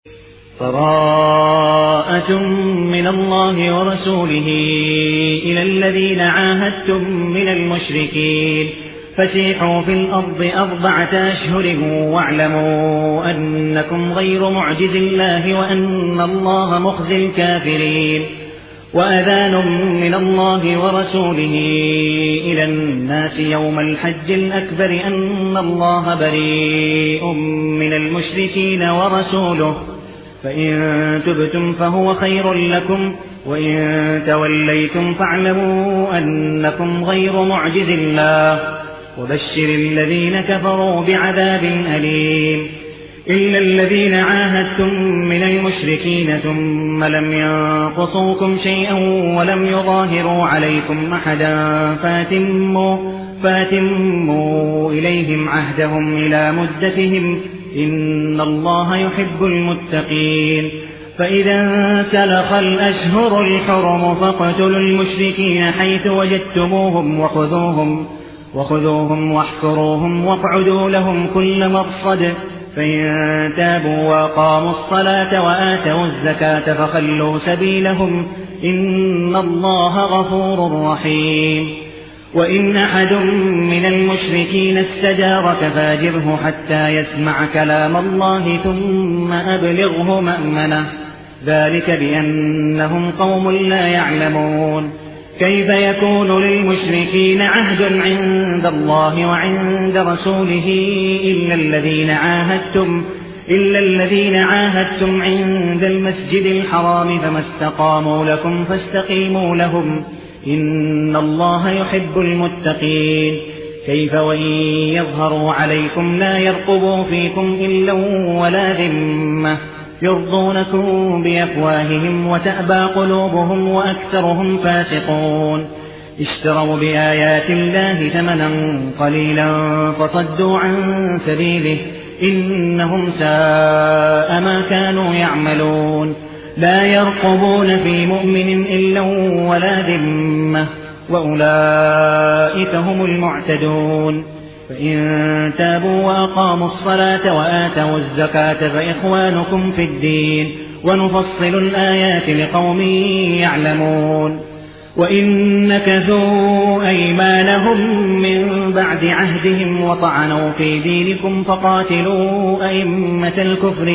براءة من الله ورسوله إلى الذين عاهدتم من المشركين فسيحوا في الأرض 4 أشهر واعلموا أنكم غير معجز الله وأن الله مخزي الكافرين. وأذان من الله ورسوله إلى الناس يوم الحج الأكبر أن الله بريء من المشركين ورسوله فإن تبتم فهو خير لكم وإن توليتم فاعلموا أنكم غير معجز الله وبشر الذين كفروا بعذاب أليم. إلا الذين عاهدتم من المشركين ثم لم ينقصوكم شيئا ولم يظاهروا عليكم أحدا فاتموا إليهم عهدهم إلى مدتهم إن الله يحب المتقين. فإذا انسلخ الأشهر الحرم فاقتلوا المشركين حيث وجدتموهم وخذوهم واحصروهم واقعدوا لهم كل مرصد فإن تابوا وأقاموا الصلاة وآتوا الزكاة فخلوا سبيلهم إن الله غفور رحيم. وإن أحد من المشركين استجارك فاجره حتى يسمع كلام الله ثم أبلغه مأمنه ذلك بأنهم قوم لا يعلمون. كيف يكون للمشركين عهد عند الله وعند رسوله إلا الذين عاهدتم عند المسجد الحرام فما استقاموا لكم فاستقيموا لهم إن الله يحب المتقين. كيف وإن يظهروا عليكم لا يرقبوا فيكم إلا ولا ذمة يرضونكم بأفواههم وتأبى قلوبهم وأكثرهم فاسقون. اشتروا بآيات الله ثمنا قليلا فصدوا عن سبيله إنهم ساء ما كانوا يعملون. لا يرقبون في مؤمن إلا ولا ذمة وأولئك هم المعتدون. فإن تابوا وأقاموا الصلاة وآتوا الزكاة فإخوانكم في الدين ونفصل الآيات لقوم يعلمون. وإن نكثوا أيمانهم من بعد عهدهم وطعنوا في دينكم فقاتلوا أئمة الكفر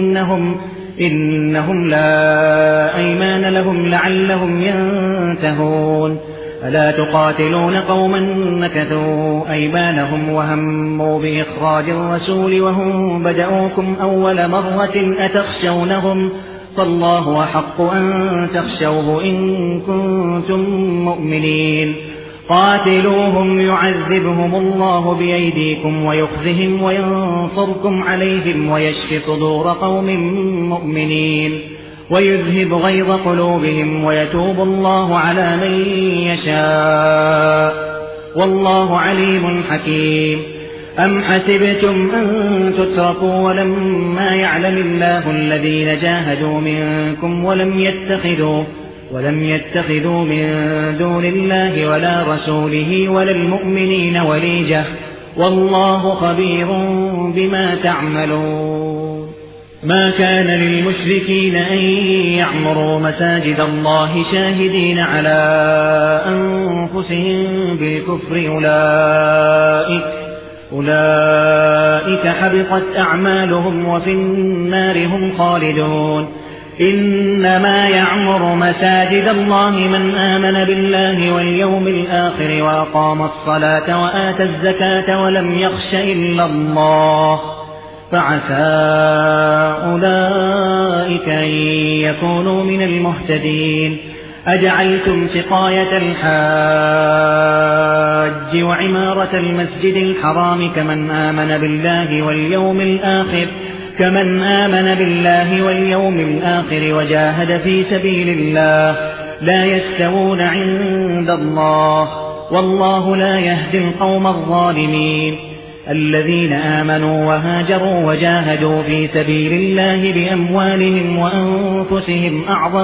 إنهم لا أيمان لهم لعلهم ينتهون. ألا تقاتلون قوما نكثوا أيمانهم وهموا بإخراج الرسول وهم بدأوكم أول مرة أتخشونهم فالله أحق أن تخشوه إن كنتم مؤمنين. قاتلوهم يعذبهم الله بأيديكم ويخزهم وينصركم عليهم ويشف صدور قوم مؤمنين ويذهب غيظ قلوبهم ويتوب الله على من يشاء والله عليم حكيم. أم حسبتم أن تتركوا ولما يعلم الله الذين جاهدوا منكم ولم يتخذوا من دون الله ولا رسوله ولا المؤمنين وليجة والله خبير بما تعملون. ما كان للمشركين أن يعمروا مساجد الله شاهدين على أنفسهم بالكفر أولئك حبطت أعمالهم وفي النار هم خالدون. إنما يعمر مساجد الله من آمن بالله واليوم الآخر وأقام الصلاة وآتى الزكاة ولم يخش إلا الله فعسى أولئك أن يكونوا من المهتدين. أجعلتم سقاية الحاج وعمارة المسجد الحرام كمن آمن بالله واليوم الآخر وجاهد في سبيل الله لا يستوون عند الله والله لا يهدي القوم الظالمين. الذين آمنوا وهاجروا وجاهدوا في سبيل الله بأموالهم وأنفسهم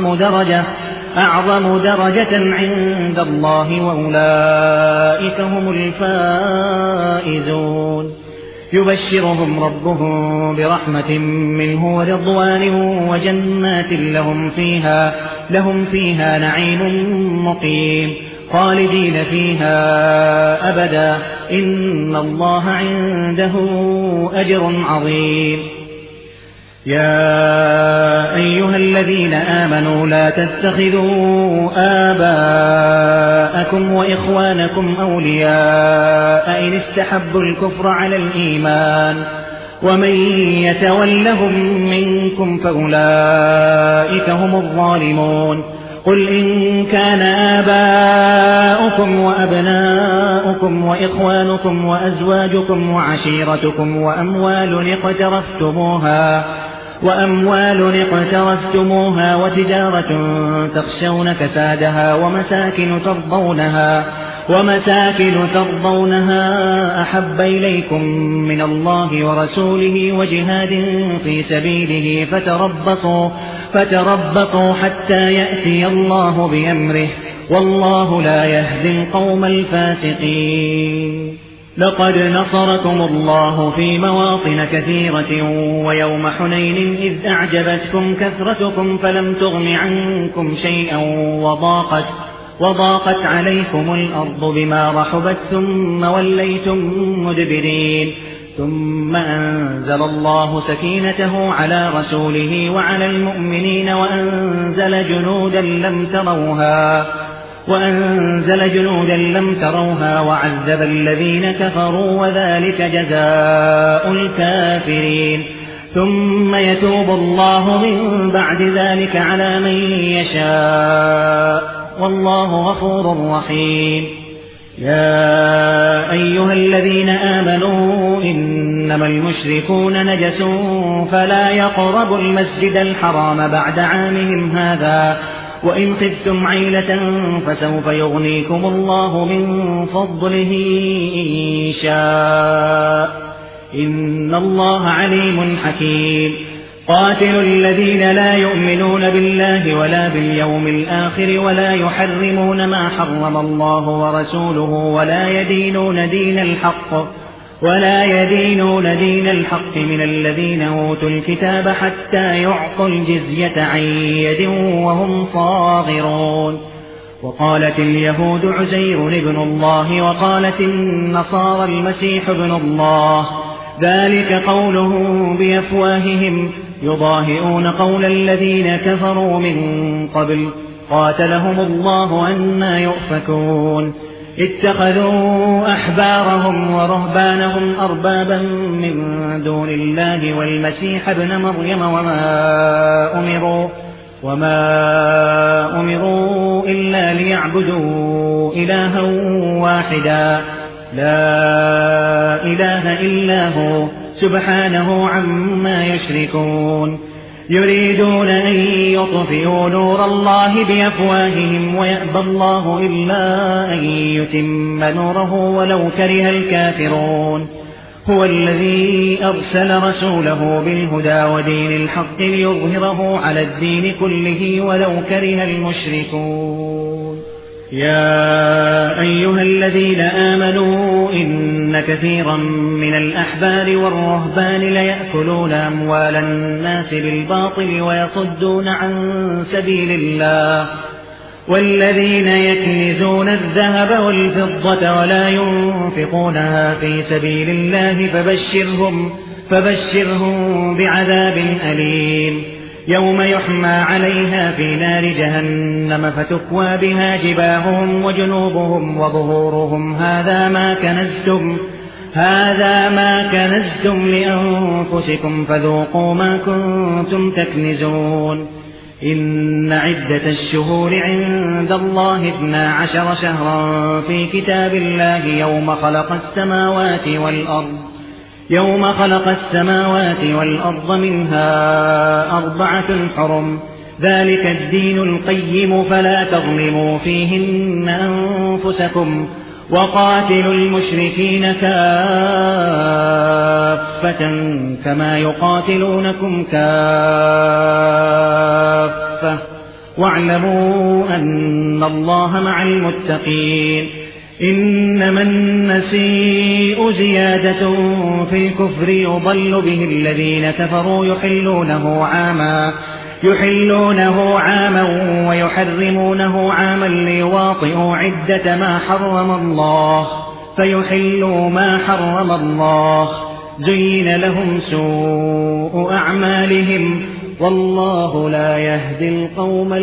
أعظم درجة عند الله وأولئك هم الفائزون. يبشرهم ربهم برحمة منه ورضوان وجنات لهم فيها نعيم مقيم خالدين فيها أبدا إن الله عنده أجر عظيم. يا أيها الذين آمنوا لا تتخذوا آباءكم وإخوانكم أولياء إن استحبوا الكفر على الإيمان ومن يتولهم منكم فأولئك هم الظالمون. قل إن كان آباؤكم وأبناؤكم وإخوانكم وأزواجكم وعشيرتكم وأموال اقترفتموها وتجارة تخشون كسادها ومساكن ترضونها أحب إليكم من الله ورسوله وجهاد في سبيله فتربصوا حتى يأتي الله بأمره والله لا يهدي القوم الفاسقين. لقد نصركم الله في مواطن كثيرة ويوم حنين إذ أعجبتكم كثرتكم فلم تغن عنكم شيئا وضاقت عليكم الأرض بما رحبت ثم وليتم مدبرين. ثم أنزل الله سكينته على رسوله وعلى المؤمنين وأنزل جنودا لم تروها وعذب الذين كفروا وذلك جزاء الكافرين. ثم يتوب الله من بعد ذلك على من يشاء والله غفور رحيم. يا أيها الذين آمنوا إنما المشركون نجس فلا يقربوا المسجد الحرام بعد عامهم هذا وإن خفتم عيلة فسوف يغنيكم الله من فضله إن شاء إن الله عليم حكيم. قاتلوا الذين لا يؤمنون بالله ولا باليوم الآخر ولا يحرمون ما حرم الله ورسوله ولا يدينون دين الحق من الذين أوتوا الكتاب حتى يعطوا الجزية عن يد وهم صاغرون. وقالت اليهود عزير ابن الله وقالت النصارى المسيح ابن الله ذلك قولهم بأفواههم يضاهئون قول الذين كفروا من قبل قاتلهم الله أنى يؤفكون. اتخذوا أحبارهم ورهبانهم أربابا من دون الله والمسيح ابن مريم وما أمروا إلا ليعبدوا إلها واحدا لا إله إلا هو سبحانه عما يشركون. يريدون أن يطفئوا نور الله بأفواههم ويأبى الله إلا أن يتم نوره ولو كره الكافرون. هو الذي أرسل رسوله بالهدى ودين الحق ليظهره على الدين كله ولو كره المشركون. يا أيها الذين آمنوا إن كثيرا من الأحبار والرهبان ليأكلون أموال الناس بالباطل ويصدون عن سبيل الله والذين يكنزون الذهب والفضة ولا ينفقونها في سبيل الله فبشرهم بعذاب أليم. يوم يحمى عليها في نار جهنم فتكوى بها جباههم وجنوبهم وظهورهم هذا ما كنزتم لأنفسكم فذوقوا ما كنتم تكنزون. إن عدة الشهور عند الله 12 شهرا في كتاب الله يوم خلق السماوات والأرض منها 4 حرم ذلك الدين القيم فلا تظلموا فيهن أنفسكم وقاتلوا المشركين كافة كما يقاتلونكم كافة واعلموا أن الله مع المتقين. إنما النسيء زيادة في الكفر يضل به الذين كفروا يحلونه عاما ويحرمونه عاما ليواطئوا عدة ما حرم الله فيحلوا ما حرم الله زين لهم سوء أعمالهم والله لا يهدي القوم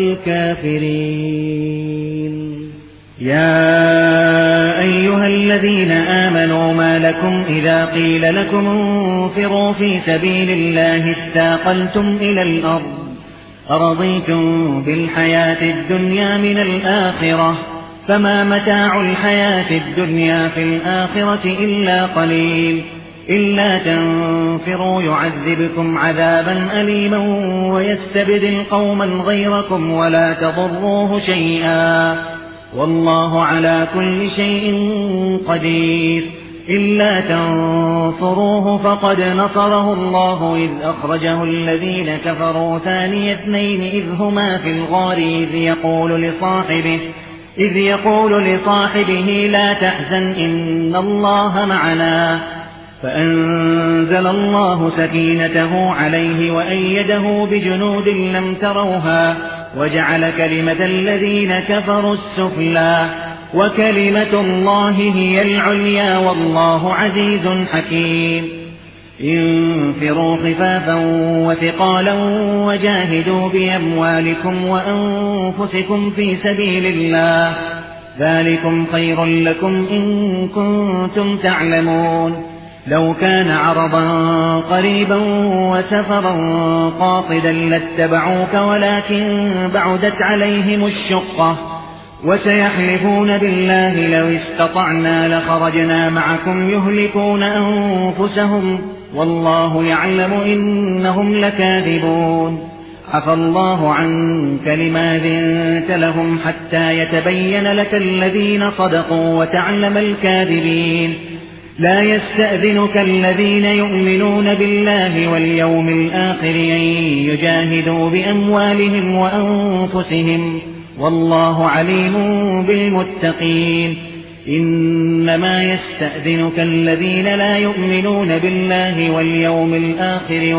الكافرين. يا أيها الذين آمنوا ما لكم إذا قيل لكم انفروا في سبيل الله اثاقلتم إلى الأرض أرضيتم بالحياة الدنيا من الآخرة فما متاع الحياة الدنيا في الآخرة إلا قليل إلا تنفروا يعذبكم عذابا أليما ويستبدل قوما غيركم ولا تضروه شيئا والله على كل شيء قدير. إلا تنصروه فقد نصره الله إذ أخرجه الذين كفروا ثاني اثنين إذ هما في الغار إذ يقول لصاحبه لا تحزن إن الله معنا فأنزل الله سكينته عليه وأيده بجنود لم تروها وجعل كلمة الذين كفروا السفلى وكلمة الله هي العليا والله عزيز حكيم. انفروا خفافا وثقالا وجاهدوا بأموالكم وأنفسكم في سبيل الله ذلكم خير لكم إن كنتم تعلمون. لو كان عرضا قريبا وسفرا قاصدا لاتبعوك ولكن بعدت عليهم الشقة وسيحلفون بالله لو استطعنا لخرجنا معكم يهلكون أنفسهم والله يعلم إنهم لكاذبون. عفى الله عنك لما أذنت لهم حتى يتبين لك الذين صدقوا وتعلم الكاذبين. لا يستأذنك الذين يؤمنون بالله واليوم الآخر أن يجاهدوا بأموالهم وأنفسهم والله عليم بالمتقين. إنما يستأذنك الذين لا يؤمنون بالله واليوم الآخر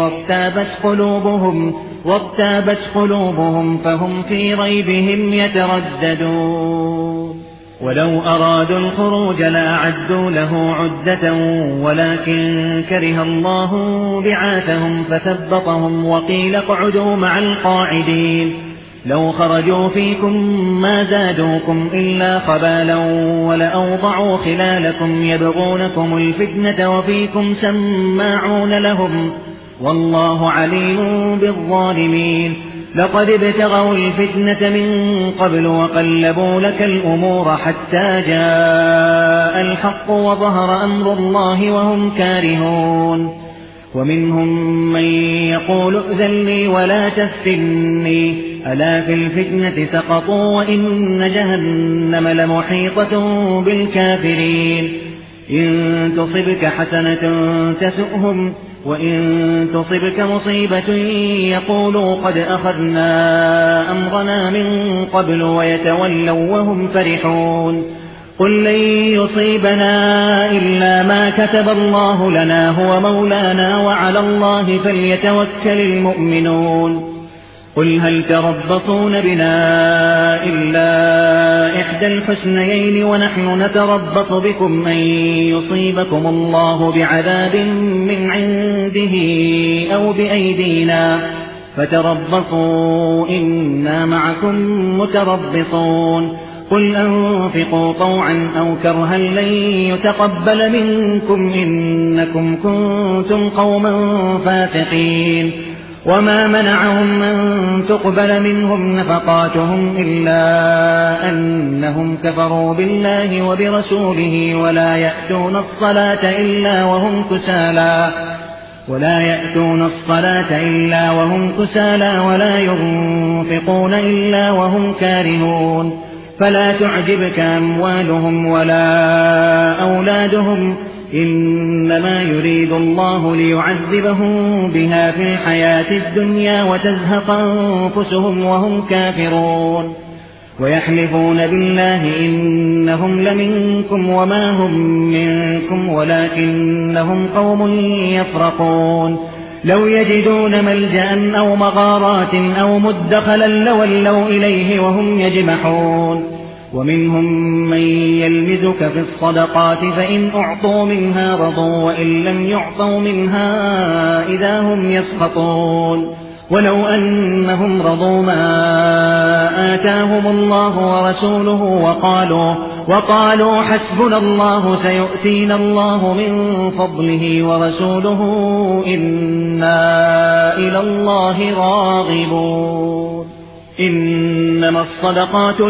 وارتابت قلوبهم فهم في ريبهم يترددون. ولو أرادوا الخروج لأعدوا له عدة ولكن كره الله بعاثهم فثبطهم وقيل اقعدوا مع القاعدين. لو خرجوا فيكم ما زادوكم إلا خبالا ولأوضعوا خلالكم يبغونكم الفتنة وفيكم سماعون لهم والله عليم بالظالمين. لقد ابتغوا الفتنة من قبل وقلبوا لك الأمور حتى جاء الحق وظهر أمر الله وهم كارهون. ومنهم من يقول ائذن لي ولا تفتني ألا في الفتنة سقطوا وإن جهنم لمحيطة بالكافرين. إن تصبك حسنة تسؤهم وإن تصبك مصيبة يقولوا قد أخذنا أمرنا من قبل ويتولوا وهم فرحون. قل لن يصيبنا إلا ما كتب الله لنا هو مولانا وعلى الله فليتوكل المؤمنون. قل هل تربصون بنا إلا إحدى الحسنيين ونحن نتربص بكم أن يصيبكم الله بعذاب من عنده أو بأيدينا فتربصوا إنا معكم متربصون. قل أنفقوا طوعا أو كرها لن يتقبل منكم إنكم كنتم قوما فاسقين. وما منعهم أن تقبل منهم نفقاتهم إلا أنهم كفروا بالله وبرسوله ولا يأتون الصلاة إلا وهم كسالى ولا ينفقون إلا وهم كارهون. فلا تعجبك أموالهم ولا أولادهم إنما يريد الله ليعذبهم بها في الحياة الدنيا وتزهق أنفسهم وهم كافرون. ويحلفون بالله إنهم لمنكم وما هم منكم ولكنهم قوم يفرقون لو يجدون ملجأ أو مغارات أو مدخلا لولوا إليه وهم يجمحون ومنهم من يلمزك في الصدقات فإن أعطوا منها رضوا وإن لم يعطوا منها إذا هم يسخطون ولو أنهم رضوا ما آتاهم الله ورسوله وقالوا حسبنا الله سيؤتينا الله من فضله ورسوله إنا إلى الله راغبون إنما الصدقات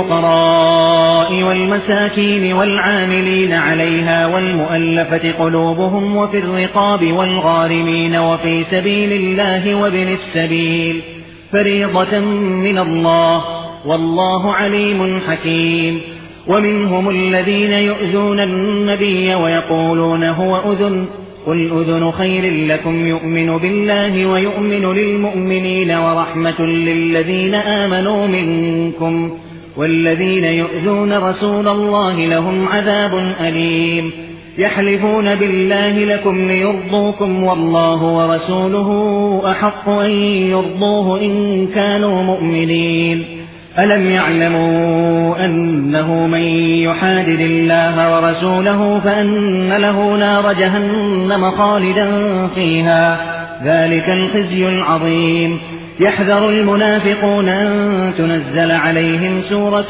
للفقراء والمساكين والعاملين عليها والمؤلفة قلوبهم وفي الرقاب والغارمين وفي سبيل الله وابن السبيل فريضة من الله والله عليم حكيم ومنهم الذين يؤذون النبي ويقولون هو أذن قل أذن خير لكم يؤمن بالله ويؤمن للمؤمنين ورحمة للذين آمنوا منكم والذين يؤذون رسول الله لهم عذاب أليم يحلفون بالله لكم ليرضوكم والله ورسوله أحق أن يرضوه إن كانوا مؤمنين ألم يعلموا أنه من يحادد الله ورسوله فأن له نار جهنم خالدا فيها ذلك الخزي العظيم يحذر المنافقون أن تنزل عليهم سورة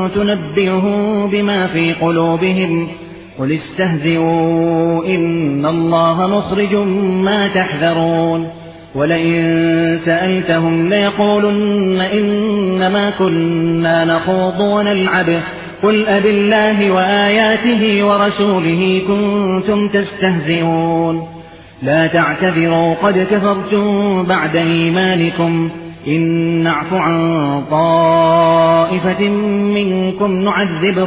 تنبئهم بما في قلوبهم قل استهزئوا إن الله مخرج ما تحذرون ولئن سألتهم ليقولن إنما كنا نخوض ونلعب قل أبالله وآياته ورسوله كنتم تستهزئون لا تعتذروا قد كفرتم بعد إيمانكم إن نعف عن طائفة منكم نعذب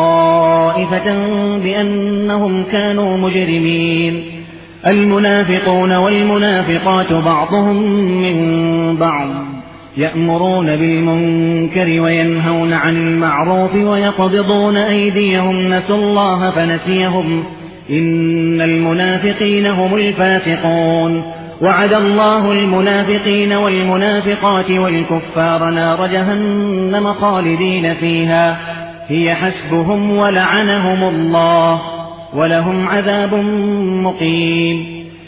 طائفة بأنهم كانوا مجرمين المنافقون والمنافقات بعضهم من بعض يأمرون بالمنكر وينهون عن المعروف ويقبضون أيديهم نسوا الله فنسيهم إن المنافقين هم الفاسقون وعد الله المنافقين والمنافقات والكفار نار جهنم خالدين فيها هي حسبهم ولعنهم الله ولهم عذاب مقيم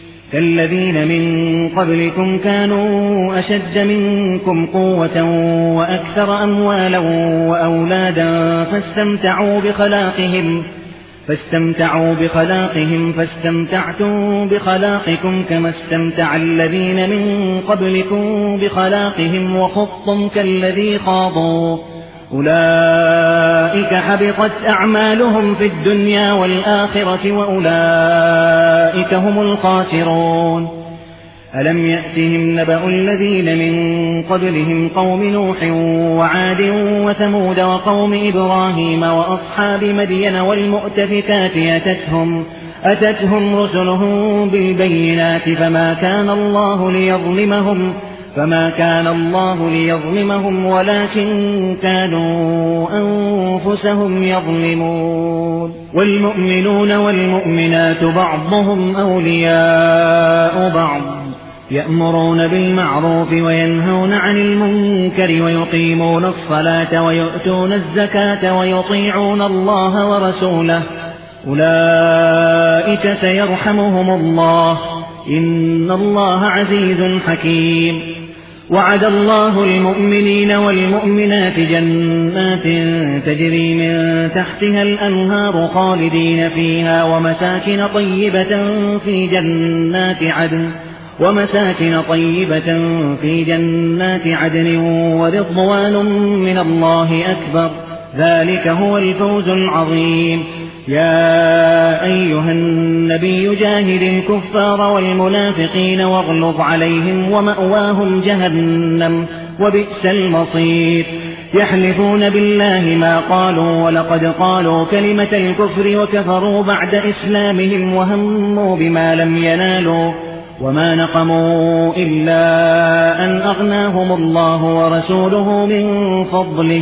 كالذين من قبلكم كانوا أشد منكم قوة وأكثر أموالا وأولادا فاستمتعوا بخلاقهم فاستمتعتم بخلاقكم كما استمتع الذين من قبلكم بخلاقهم وخضتم كالذي خاضوا أولئك حبطت أعمالهم في الدنيا والآخرة وأولئك هم الخاسرون ألم يأتهم نبأ الذين من قبلهم قوم نوح وعاد وثمود وقوم إبراهيم وأصحاب مدين والمؤتفكات أتتهم رسلهم بالبينات فما كان الله ليظلمهم ولكن كانوا أنفسهم يظلمون والمؤمنون والمؤمنات بعضهم أولياء بعض يأمرون بالمعروف وينهون عن المنكر ويقيمون الصلاة ويؤتون الزكاة ويطيعون الله ورسوله أولئك سيرحمهم الله إن الله عزيز حكيم وعد الله المؤمنين والمؤمنات جنات تجري من تحتها الأنهار خالدين فيها ومساكن طيبة في جنات عدن ورضوان من الله أكبر ذلك هو الفوز العظيم يا أيها النبي جاهد الكفار والمنافقين واغلظ عليهم ومأواهم جهنم وبئس المصير يحلفون بالله ما قالوا ولقد قالوا كلمة الكفر وكفروا بعد إسلامهم وهموا بما لم ينالوا وما نقموا إلا أن أغناهم الله ورسوله من فضله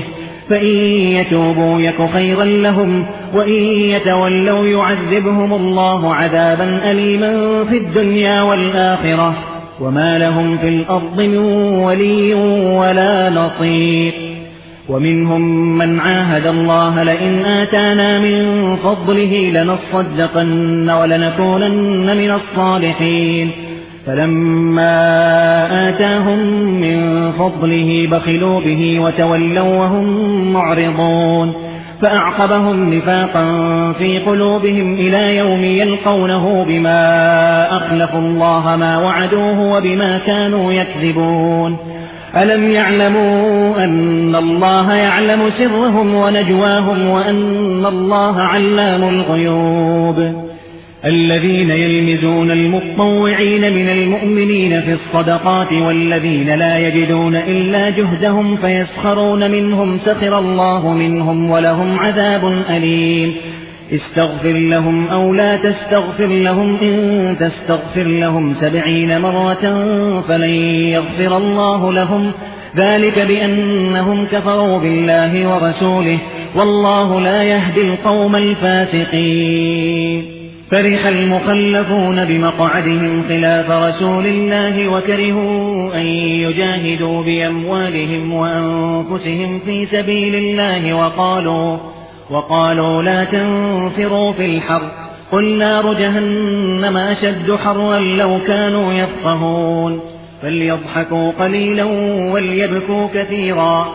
فإن يتوبوا يك خيرا لهم وإن يتولوا يعذبهم الله عذابا أليما في الدنيا والآخرة وما لهم في الأرض من ولي ولا نصير. ومنهم من عاهد الله لئن آتانا من فضله لنصدقن ولنكونن من الصالحين فلما آتاهم من فضله بخلوا به وتولوا وهم معرضون فأعقبهم نفاقا في قلوبهم إلى يوم يلقونه بما أخلفوا الله ما وعدوه وبما كانوا يكذبون. ألم يعلموا أن الله يعلم سرهم ونجواهم وأن الله علام الغيوب. الذين يلمزون المطوعين من المؤمنين في الصدقات والذين لا يجدون إلا جهدهم فيسخرون منهم سخر الله منهم ولهم عذاب أليم. استغفر لهم أو لا تستغفر لهم إن تستغفر لهم 70 مرة فلن يغفر الله لهم ذلك بأنهم كفروا بالله ورسوله والله لا يهدي القوم الفاسقين. فرح المخلفون بمقعدهم خلاف رسول الله وكرهوا أن يجاهدوا بأموالهم وأنفسهم في سبيل الله وقالوا لا تنفروا في الحر قل نار جهنم أشد حرا لو كانوا يفقهون. فليضحكوا قليلا وليبكوا كثيرا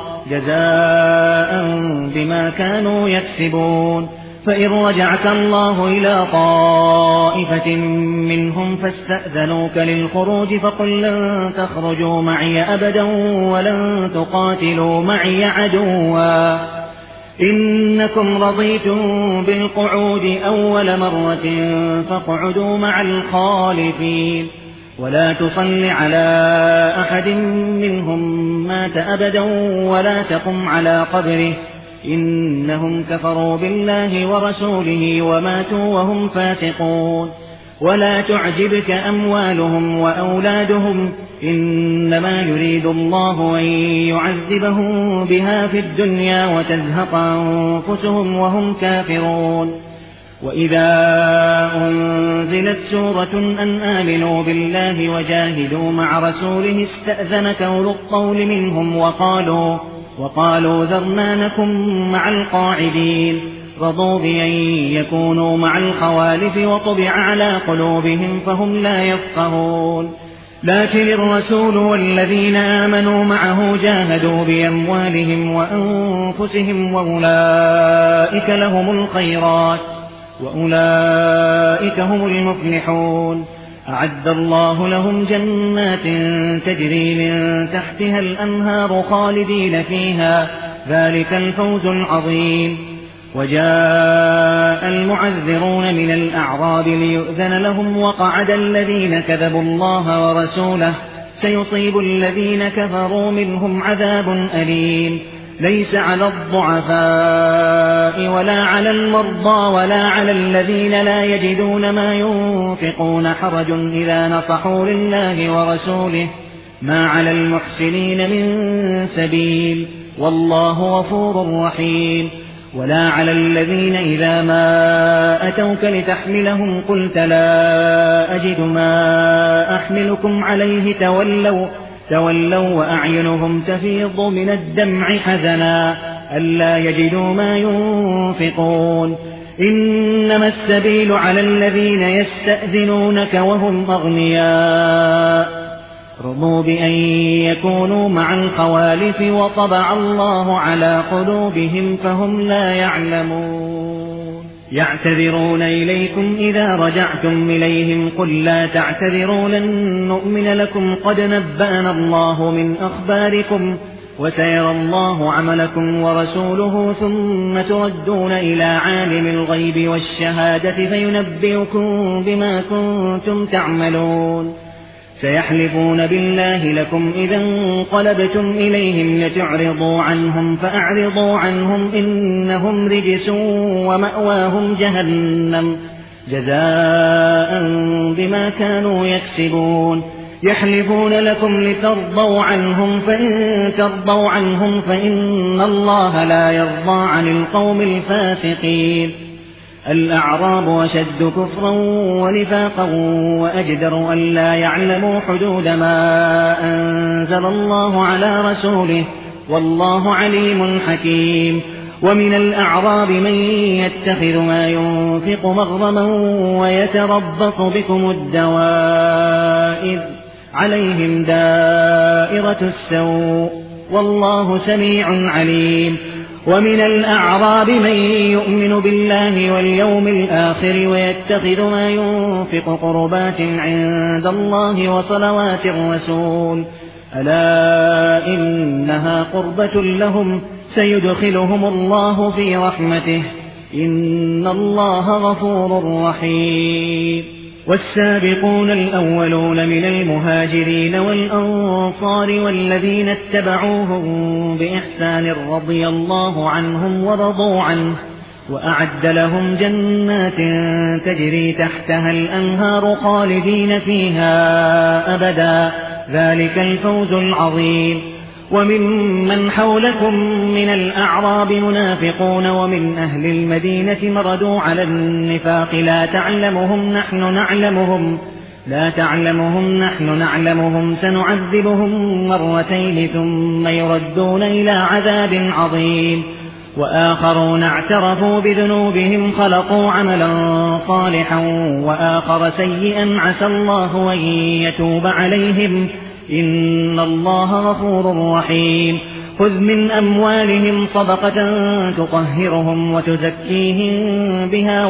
جزاء بما كانوا يكسبون. فإن رجعك الله إلى طائفة منهم فاستأذنوك للخروج فقل لن تخرجوا معي أبدا ولن تقاتلوا معي عدوا إنكم رضيتم بالقعود أول مرة فاقعدوا مع الخالفين ولا تصل على أحد منهم مات أبدا ولا تقم على قبره إنهم كفروا بالله ورسوله وماتوا وهم فاسقون. ولا تعجبك أموالهم وأولادهم إنما يريد الله أن يعذبهم بها في الدنيا وتزهق أنفسهم وهم كافرون. وإذا أنزلت سورة أن آمنوا بالله وجاهدوا مع رسوله استأذنك أولو الطول منهم وقالوا ذرنا نكن مع القاعدين رضوا بأن يكونوا مع الخوالف وطبع على قلوبهم فهم لا يفقهون. لكن الرسول والذين آمنوا معه جاهدوا بأموالهم وأنفسهم وأولئك لهم الخيرات وأولئك هم المفلحون. أعد الله لهم جنات تجري من تحتها الأنهار خالدين فيها ذلك الفوز العظيم. وجاء المعذرون من الأعراب ليؤذن لهم وقعد الذين كذبوا الله ورسوله سيصيب الذين كفروا منهم عذاب أليم. ليس على الضعفاء ولا على المرضى ولا على الذين لا يجدون ما ينفقون حرج إذا نصحوا لله ورسوله ما على المحسنين من سبيل والله غفور رحيم. ولا على الذين إذا ما أتوك لتحملهم قلت لا أجد ما أحملكم عليه تولوا وأعينهم تفيض من الدمع حزنا ألا يجدوا ما ينفقون. إنما السبيل على الذين يستأذنونك وهم أغنياء رضوا بأن يكونوا مع الخوالف وطبع الله على قلوبهم فهم لا يعلمون. يعتذرون إليكم إذا رجعتم إليهم قل لا تعتذروا لن نؤمن لكم قد نبأنا الله من أخباركم وسيرى الله عملكم ورسوله ثم تردون إلى عالم الغيب والشهادة فينبئكم بما كنتم تعملون. سيحلفون بالله لكم إذا انقلبتم إليهم لتعرضوا عنهم فأعرضوا عنهم إنهم رجس ومأواهم جهنم جزاء بما كانوا يكسبون. يحلفون لكم لترضوا عنهم فإن ترضوا عنهم فإن الله لا يرضى عن القوم الفاسقين. الأعراب أشد كفرا ونفاقا وأجدر أن لا يعلموا حدود ما أنزل الله على رسوله والله عليم حكيم. ومن الأعراب من يتخذ ما ينفق مغرما ويتربص بكم الدوائر عليهم دائرة السوء والله سميع عليم. ومن الأعراب من يؤمن بالله واليوم الآخر ويتخذ ما ينفق قربات عند الله وصلوات الرسول ألا إنها قربة لهم سيدخلهم الله في رحمته إن الله غفور رحيم. والسابقون الأولون من المهاجرين والأنصار والذين اتبعوهم بإحسان رضي الله عنهم ورضوا عنه وأعد لهم جنات تجري تحتها الأنهار خالدين فيها أبدا ذلك الفوز العظيم. ومن حولكم من الأعراب منافقون ومن أهل المدينة مردوا على النفاق لا تعلمهم نحن نعلمهم سنعذبهم مرتين ثم يردون إلى عذاب عظيم. وآخرون اعترفوا بذنوبهم خلقوا عملا صالحا وآخر سيئا عسى الله أن يتوب عليهم إن الله غفور رحيم. خذ من أموالهم صدقة تطهرهم وتزكيهم بها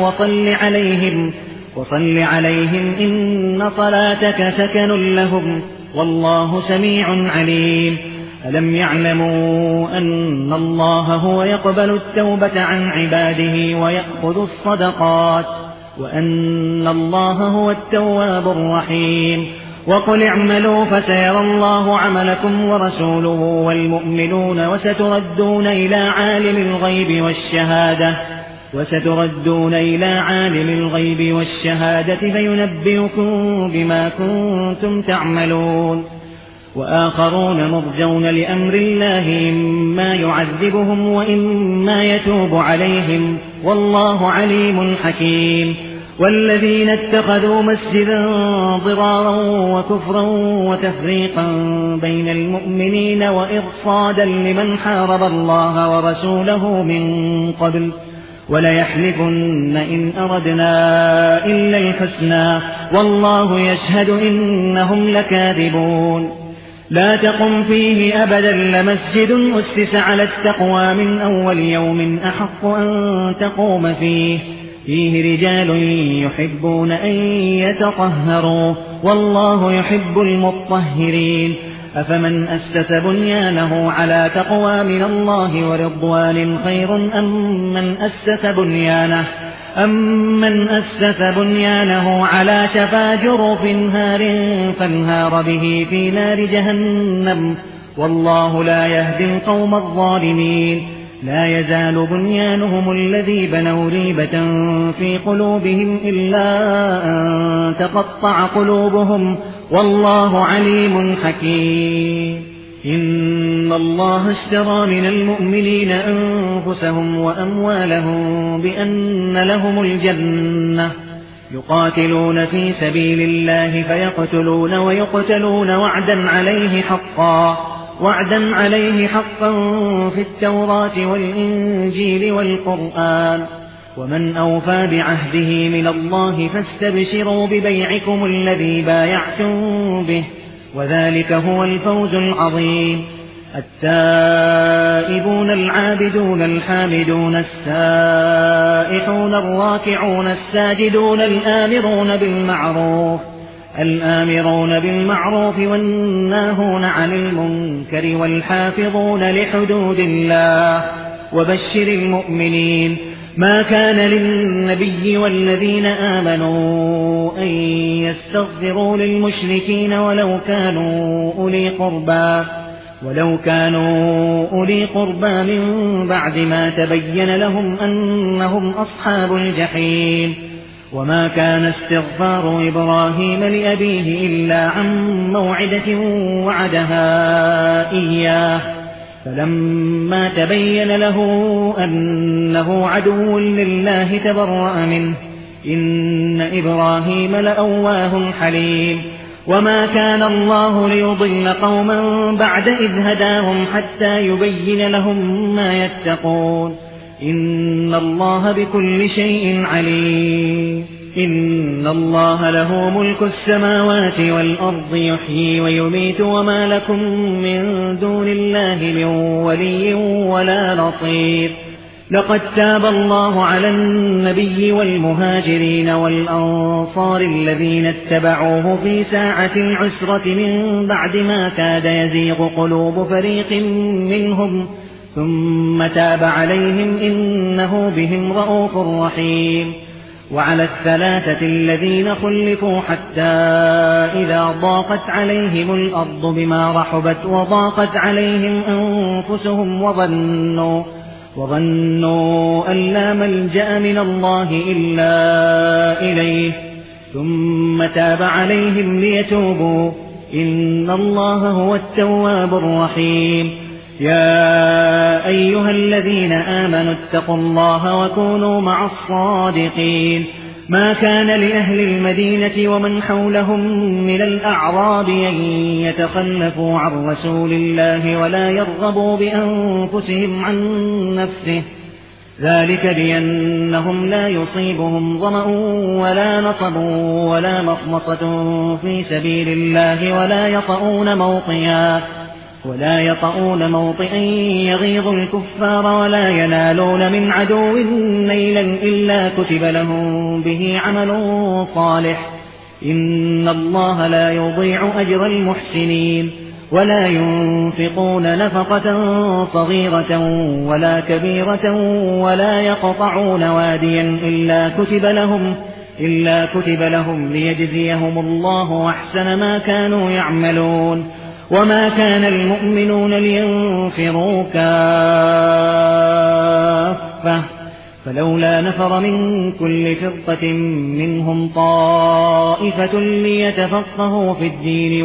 وصل عليهم إن صلاتك سكن لهم والله سميع عليم. ألم يعلموا أن الله هو يقبل التوبة عن عباده ويأخذ الصدقات وأن الله هو التواب الرحيم. وقل اعملوا فسيرى الله عملكم ورسوله والمؤمنون وستردون إلى عالم الغيب والشهادة فينبئكم بما كنتم تعملون. وآخرون مرجون لأمر الله إما يعذبهم وإما يتوب عليهم والله عليم حكيم. والذين اتخذوا مسجدا ضرارا وكفرا وتفريقا بين المؤمنين وإرصادا لمن حارب الله ورسوله من قبل وليحلفن إن أردنا إلا الحسنى والله يشهد إنهم لكاذبون. لا تقم فيه أبدا لمسجد أسس على التقوى من أول يوم أحق أن تقوم فيه رجال يحبون أن يتطهروا والله يحب المطهرين. أفمن أسس بنيانه على تقوى من الله ورضوان خير أمن أسس بنيانه على شفا جرف هار فانهار به في نار جهنم والله لا يهدي القوم الظالمين. لا يزال بنيانهم الذي بنوا ريبة في قلوبهم إلا أن تقطع قلوبهم والله عليم حكيم. إن الله اشترى من المؤمنين أنفسهم وأموالهم بأن لهم الجنة يقاتلون في سبيل الله فيقتلون ويقتلون وعدا عليه حقا في التوراة والإنجيل والقرآن ومن أوفى بعهده من الله فاستبشروا ببيعكم الذي بايعتم به وذلك هو الفوز العظيم. التائبون العابدون الحامدون السائحون الراكعون الساجدون الآمرون بالمعروف والناهون عن المنكر والحافظون لحدود الله وبشر المؤمنين. ما كان للنبي والذين آمنوا أن يستغفروا للمشركين ولو كانوا أولي قربى من بعد ما تبين لهم أنهم أصحاب الجحيم. وما كان استغفار إبراهيم لأبيه إلا عن موعدة وعدها إياه، فلما تبين له أنه عدو لله تبرأ منه، إن إبراهيم لأواه حليم. وما كان الله ليضل قوما بعد إذ هداهم حتى يبين لهم ما يتقون، إن الله بكل شيء عليم. إن الله له ملك السماوات والأرض يحيي ويميت، وما لكم من دون الله من ولي ولا نصير. لقد تاب الله على النبي والمهاجرين والأنصار الذين اتبعوه في ساعة العسرة من بعد ما كاد يزيغ قلوب فريق منهم، ثم تاب عليهم إنه بهم رءوف رحيم. وعلى الثلاثة الذين خلفوا حتى إذا ضاقت عليهم الأرض بما رحبت وضاقت عليهم أنفسهم وظنوا أن لا ملجأ من الله إلا إليه، ثم تاب عليهم ليتوبوا، إن الله هو التواب الرحيم. يا أيها الذين آمنوا اتقوا الله وكونوا مع الصادقين. ما كان لأهل المدينة ومن حولهم من الأعراب أن يتخلفوا عن رسول الله ولا يرغبوا بأنفسهم عن نفسه، ذلك بأنهم لا يصيبهم ظمأ ولا نصب ولا مخمصة في سبيل الله ولا يطؤون موطئا يغيظ الكفار ولا ينالون من عدو نيلا إلا كتب لهم به عمل صالح، إن الله لا يضيع أجر المحسنين. ولا ينفقون نفقة صغيرة ولا كبيرة ولا يقطعون واديا إلا كتب لهم ليجزيهم الله أحسن ما كانوا يعملون. وما كان المؤمنون لينفروا كافة، فلولا نفر من كل فرقة منهم طائفة ليتفقهوا في الدين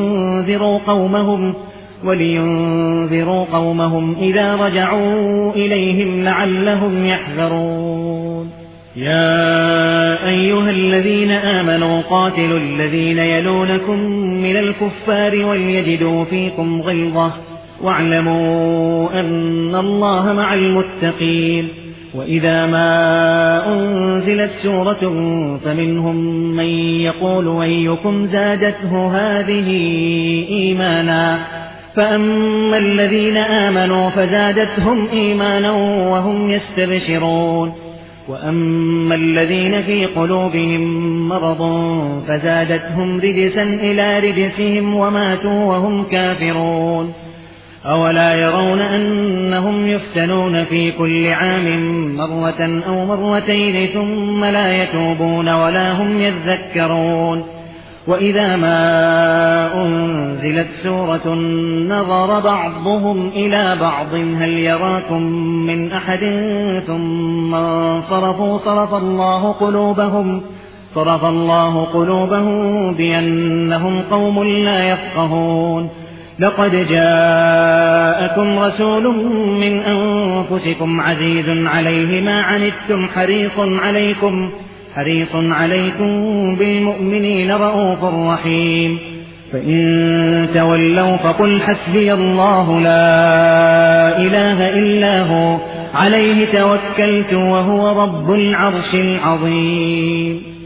ولينذروا قومهم إذا رجعوا إليهم لعلهم يحذرون. يا أيها الذين آمنوا قاتلوا الذين يلونكم من الكفار وليجدوا فيكم غلظة، واعلموا أن الله مع المتقين. وإذا ما أنزلت سورة فمنهم من يقول أيكم زادته هذه إيمانا، فأما الذين آمنوا فزادتهم إيمانا وهم يستبشرون، وأما الذين في قلوبهم مرض فزادتهم رجسا إلى رجسهم وماتوا وهم كافرون. أولا يرون أنهم يفتنون في كل عام مرة أو مرتين ثم لا يتوبون ولا هم يذكرون. وإذا ما أنزلت سورة نظر بعضهم إلى بعض هل يراكم من أحد ثم انصرفوا صرف الله قلوبهم بأنهم قوم لا يفقهون. لقد جاءكم رسول من أنفسكم عزيز عليه ما عنتم حريص عليكم بالمؤمنين رءوف رحيم. فإن تولوا فقل حسبي الله لا إله إلا هو عليه توكلت وهو رب العرش العظيم.